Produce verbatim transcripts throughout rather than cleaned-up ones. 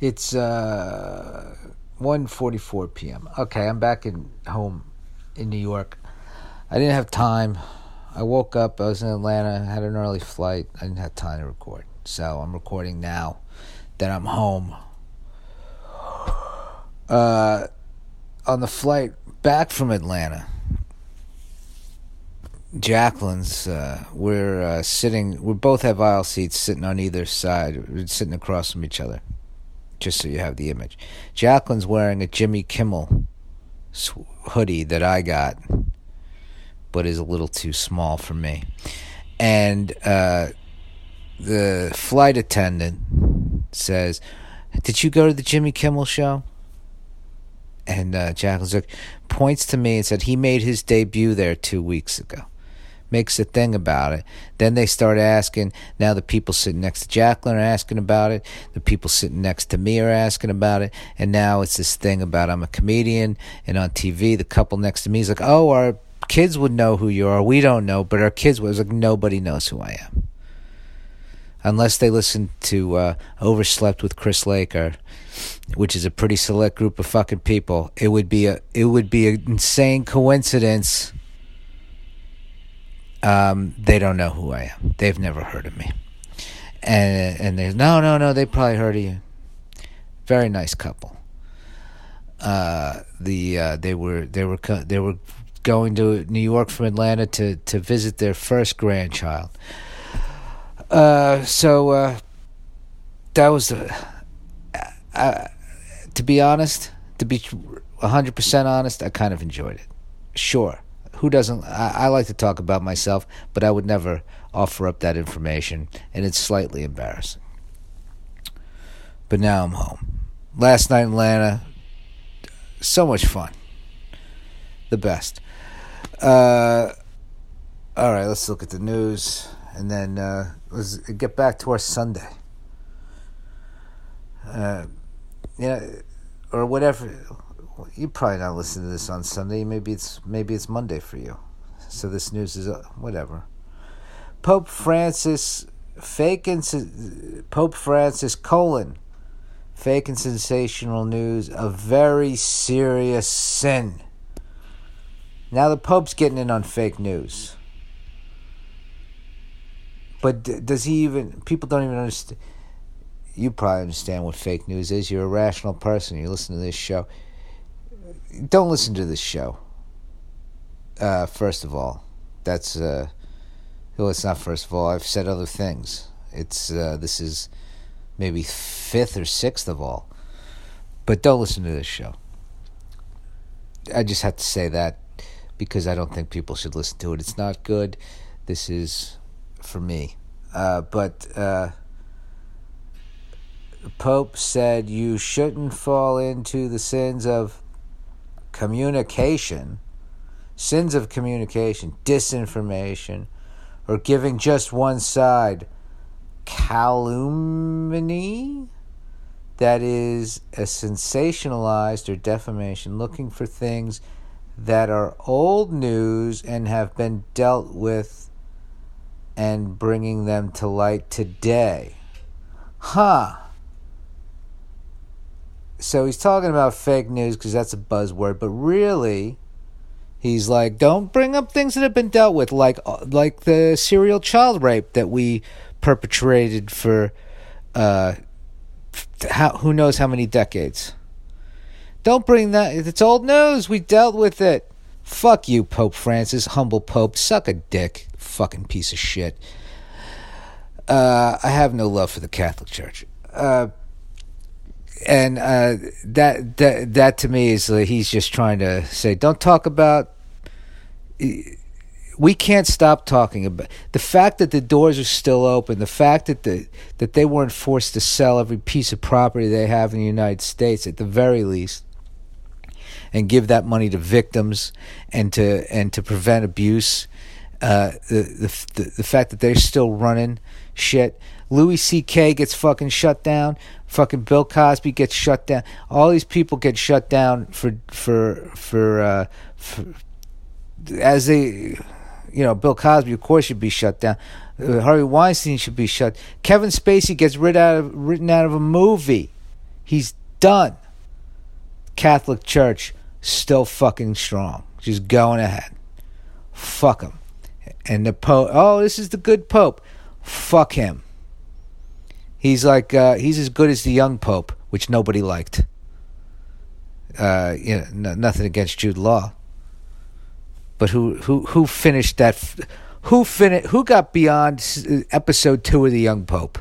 It's uh, one forty-four p.m. Okay, I'm back in home in New York. I didn't have time. I woke up. I was in Atlanta. I had an early flight. I didn't have time to record. So I'm recording now that I'm home. Uh, on the flight back from Atlanta, Jacqueline's, uh, we're uh, sitting, we both have aisle seats sitting on either side. We're sitting across from each other, just so you have the image. Jacqueline's wearing a Jimmy Kimmel hoodie that I got, but is a little too small for me. And uh, the flight attendant says, "Did you go to the Jimmy Kimmel show?" And uh, Jacqueline's like, points to me and said, "He made his debut there two weeks ago." Makes a thing about it. Then they start asking. Now the people sitting next to Jacqueline are asking about it. The people sitting next to me are asking about it. And now it's this thing about I'm a comedian. And on T V, the couple next to me is like, "Oh, our kids would know who you are. We don't know, but our kids would." Like, nobody knows who I am. Unless they listen to uh, Overslept with Chris Laker, which is a pretty select group of fucking people. It would be a it would be an insane coincidence. Um, they don't know who I am. They've never heard of me. And and they no no no they probably heard of you. Very nice couple. Uh, the uh, they were they were they were going to New York from Atlanta to to visit their first grandchild. Uh, so uh, that was the. Uh, to be honest, to be one hundred percent honest, I kind of enjoyed it. Sure. Who doesn't? I, I like to talk about myself, but I would never offer up that information, and it's slightly embarrassing. But now I'm home. Last night in Atlanta, so much fun. The best. Uh, all right, let's look at the news, and then uh, let's get back to our Sunday. Uh, you know, or whatever. You're probably not listening to this on Sunday. Maybe it's maybe it's Monday for you. So this news is uh, whatever. Pope Francis faking Pope Francis colon faking sensational news, a very serious sin. Now the Pope's getting in on fake news, but d- does he even? People don't even understand. You probably understand what fake news is. You're a rational person. You listen to this show. Don't listen to this show. Uh, first of all, that's uh, well, it's not first of all. I've said other things. It's uh, this is maybe fifth or sixth of all. But don't listen to this show. I just have to say that because I don't think people should listen to it. It's not good. This is for me. Uh, but. Uh, The Pope said you shouldn't fall into the sins of communication, sins of communication, disinformation, or giving just one side, calumny, that is a sensationalized or defamation, looking for things that are old news and have been dealt with and bringing them to light today. Huh. So he's talking about fake news because that's a buzzword, but really, he's like, don't bring up things that have been dealt with, like like the serial child rape that we perpetrated for uh, how, who knows how many decades. Don't bring that. It's old news. We dealt with it. Fuck you, Pope Francis, humble Pope. Suck a dick, fucking piece of shit. Uh, I have no love for the Catholic Church. Uh, And uh, that that that to me is like he's just trying to say, don't talk about. We can't stop talking about the fact that the doors are still open. The fact that the that they weren't forced to sell every piece of property they have in the United States, at the very least, and give that money to victims and to and to prevent abuse. Uh, the, the the the fact that they're still running shit. Louis C K gets fucking shut down. Fucking Bill Cosby gets shut down. All these people get shut down for for for, uh, for as they, you know, Bill Cosby of course should be shut down. Uh, Harvey Weinstein should be shut. Kevin Spacey gets rid out of written out of a movie. He's done. Catholic Church still fucking strong. Just going ahead. Fuck him. And the Pope, oh, this is the good Pope. Fuck him. He's like, uh, he's as good as the young Pope, which nobody liked. Uh, you know, no, nothing against Jude Law. But who, who, who finished that? F- who finished? Who got beyond episode two of the young Pope?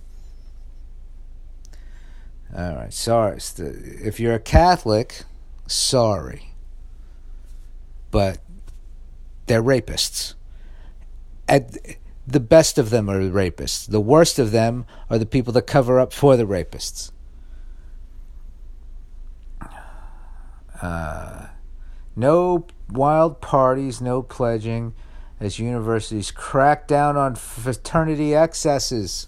All right, sorry. If you're a Catholic, sorry. But they're rapists. At the best of them are rapists. The worst of them are the people that cover up for the rapists. Uh, no wild parties, no pledging, as universities crack down on fraternity excesses.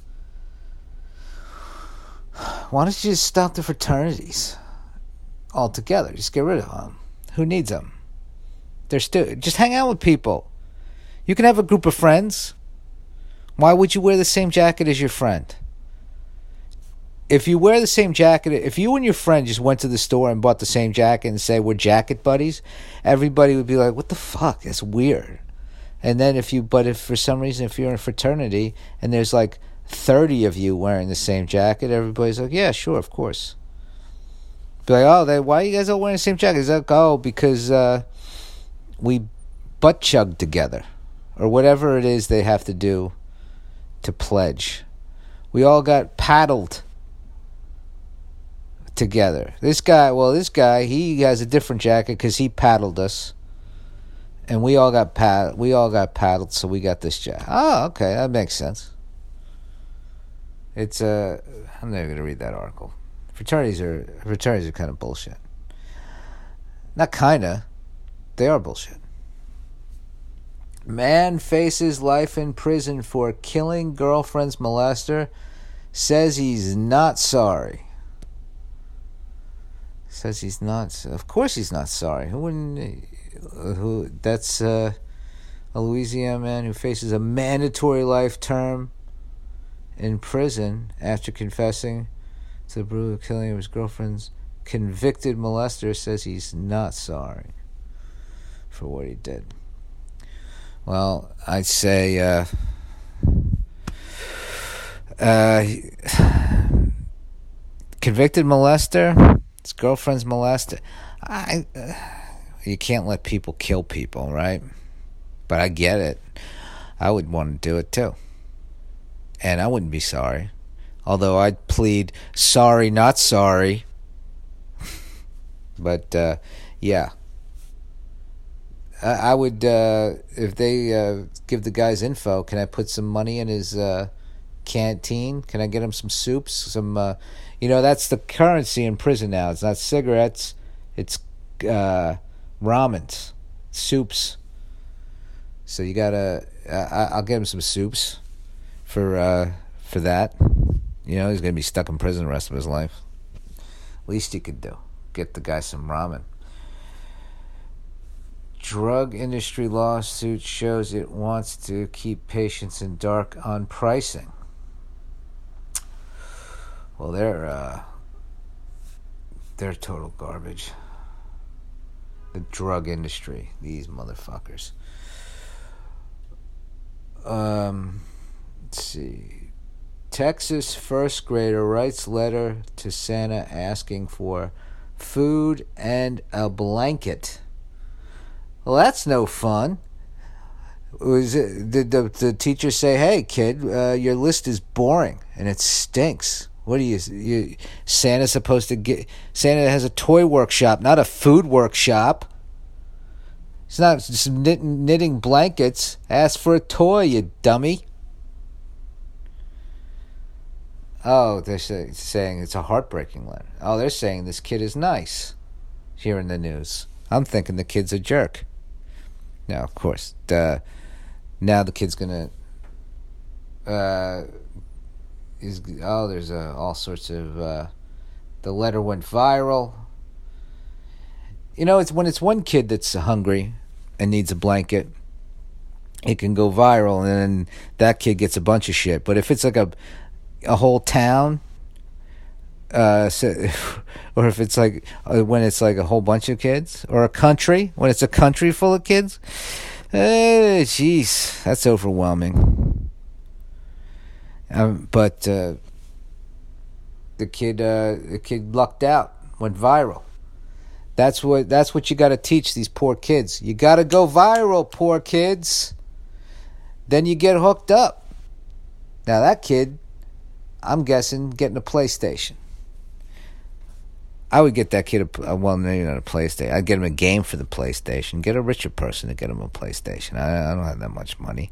Why don't you just stop the fraternities altogether? Just get rid of them. Who needs them? They're stu- Just hang out with people. You can have a group of friends. Why would you wear the same jacket as your friend? If you wear the same jacket, if you and your friend just went to the store and bought the same jacket and say we're jacket buddies, everybody would be like, what the fuck? That's weird. And then if you, but if for some reason, if you're in a fraternity and there's like thirty of you wearing the same jacket, everybody's like, yeah, sure, of course. Be like, oh, they, why are you guys all wearing the same jacket? It's like, oh, because uh, we butt chugged together. Or whatever it is they have to do to pledge. We all got paddled together. This guy, well, this guy, he has a different jacket because he paddled us. And we all got pad, we all got paddled, so we got this jacket. Oh, okay, that makes sense. It's uh, I'm never gonna read that article. Fraternities are fraternities are kind of bullshit. Not kinda, they are bullshit. Man faces life in prison for killing girlfriend's molester. Says he's not sorry. Says he's not. Of course he's not sorry. Who wouldn't? Who? That's uh, a Louisiana man who faces a mandatory life term in prison after confessing to the brutal killing of his girlfriend's convicted molester. Says he's not sorry for what he did. Well, I'd say uh, uh, convicted molester, his girlfriend's molester. I, uh, you can't let people kill people, right? But I get it. I would want to do it too. And I wouldn't be sorry. Although I'd plead sorry, not sorry. But, uh, yeah. I would, uh, if they uh, give the guy's info, can I put some money in his uh, canteen? Can I get him some soups? Some, uh, you know, that's the currency in prison now. It's not cigarettes. It's uh, ramens, soups. So you gotta, uh, I'll get him some soups for uh, for that. You know, he's gonna be stuck in prison the rest of his life. Least you could do, get the guy some ramen. Drug industry lawsuit shows it wants to keep patients in dark on pricing. Well, they're uh, they're total garbage. The drug industry, these motherfuckers. Um, let's see. Texas first grader writes letter to Santa asking for food and a blanket. Well, that's no fun. Was it, did the, the teacher say, "Hey, kid, uh, your list is boring and it stinks"? What are you, you? Santa's supposed to get. Santa has a toy workshop, not a food workshop. It's not just knitting, knitting blankets. Ask for a toy, you dummy. Oh, they're say, saying it's a heartbreaking letter. Oh, they're saying this kid is nice. Here in the news, I'm thinking the kid's a jerk. Now, of course, uh, now the kid's gonna. Uh, is oh, there's uh, all sorts of. Uh, the letter went viral. You know, it's when it's one kid that's hungry and needs a blanket, it can go viral, and then that kid gets a bunch of shit. But if it's like a a whole town, Uh, so, or if it's like uh, when it's like a whole bunch of kids, or a country when it's a country full of kids. Uh, jeez, that's overwhelming. Um, but uh, the kid, uh, the kid lucked out, went viral. That's what that's what you got to teach these poor kids. You got to go viral, poor kids. Then you get hooked up. Now that kid, I'm guessing, getting a PlayStation. I would get that kid a, well, maybe not a PlayStation. I'd get him a game for the PlayStation. Get a richer person to get him a PlayStation. I, I don't have that much money.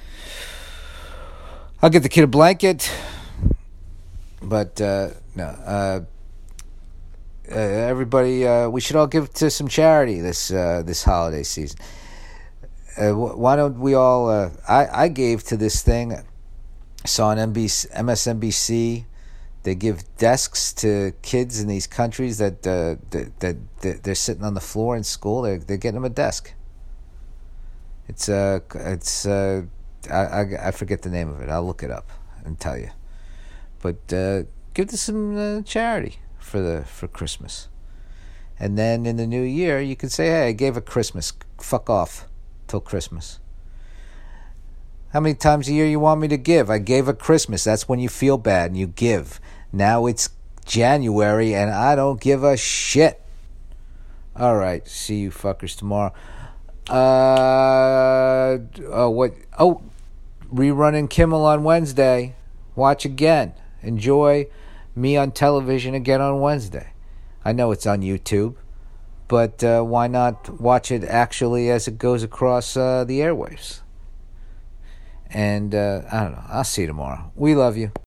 I'll get the kid a blanket. But, uh, no. Uh, uh, everybody, uh, we should all give to some charity this uh, this holiday season. Uh, why don't we all, uh, I, I gave to this thing. I saw on M S N B C. They give desks to kids in these countries that, uh, that, that that they're sitting on the floor in school. They're they're getting them a desk. It's uh it's uh I, I I forget the name of it. I'll look it up and tell you. But uh, give this some uh, charity for the for Christmas, and then in the new year you can say, hey, I gave a Christmas. Fuck off till Christmas. How many times a year you want me to give? I gave a Christmas. That's when you feel bad and you give. Now it's January and I don't give a shit. All right. See you fuckers tomorrow. Uh, oh, what? Oh, rerunning Kimmel on Wednesday. Watch again. Enjoy me on television again on Wednesday. I know it's on YouTube, but uh, why not watch it actually as it goes across uh, the airwaves? And uh, I don't know. I'll see you tomorrow. We love you.